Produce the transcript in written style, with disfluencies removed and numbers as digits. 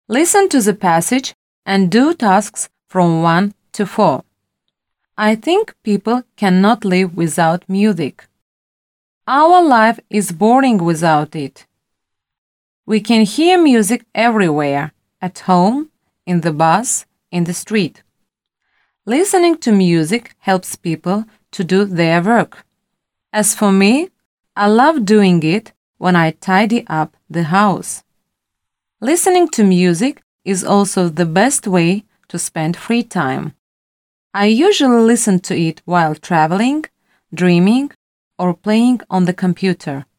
Listen to the passage and do tasks from 1 to 4. I think people cannot live without music. Our life is boring without it. We can hear music everywhere, at home, in the bus, in the street. Listening to music helps people to do their work. As for me, I love doing it when I tidy up the house. Listening to music is also the best way to spend free time. I usually listen to it while traveling, dreaming, or playing on the computer.